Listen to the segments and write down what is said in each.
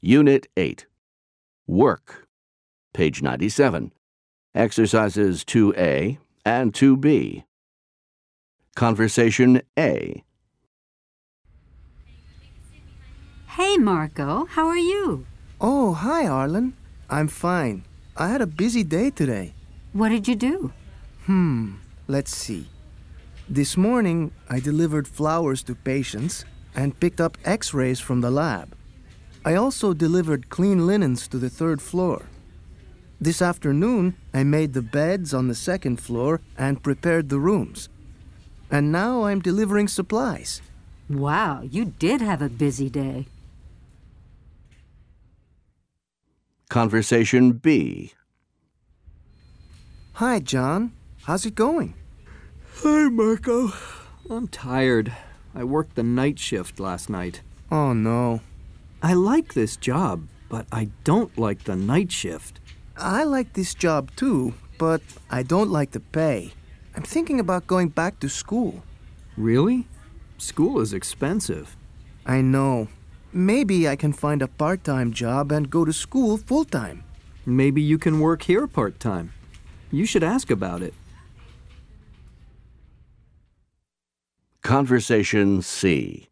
Unit 8. Work. Page 97. Exercises 2A and 2B. Conversation A. Hey, Marco. How are you? Oh, hi, Arlen. I'm fine. I had a busy day today. What did you do? Let's see. This morning, I delivered flowers to patients and picked up x-rays from the lab. I also delivered clean linens to the 3rd floor. This afternoon, I made the beds on the 2nd floor and prepared the rooms. And now I'm delivering supplies. Wow, you did have a busy day. Conversation B. Hi, John. How's it going? Hi, Marco. I'm tired. I worked the night shift last night. Oh, no. I like this job, but I don't like the night shift. I like this job too, but I don't like the pay. I'm thinking about going back to school. Really? School is expensive. I know. Maybe I can find a part-time job and go to school full-time. Maybe you can work here part-time. You should ask about it. Conversation C.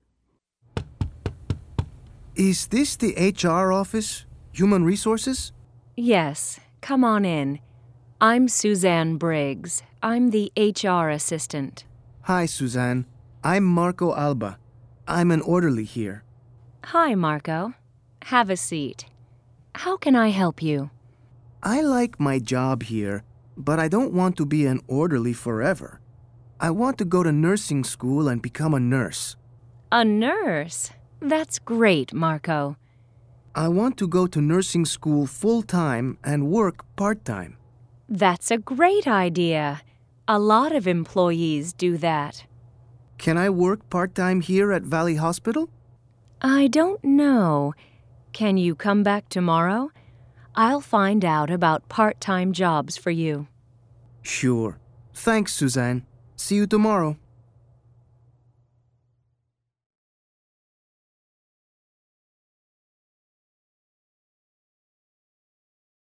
Is this the HR office? Human Resources? Yes, come on in. I'm Suzanne Briggs. I'm the HR assistant. Hi, Suzanne. I'm Marco Alba. I'm an orderly here. Hi, Marco. Have a seat. How can I help you? I like my job here, but I don't want to be an orderly forever. I want to go to nursing school and become a nurse. A nurse? That's great, Marco. I want to go to nursing school full-time and work part-time. That's a great idea. A lot of employees do that. Can I work part-time here at Valley Hospital? I don't know. Can you come back tomorrow? I'll find out about part-time jobs for you. Sure. Thanks, Suzanne. See you tomorrow.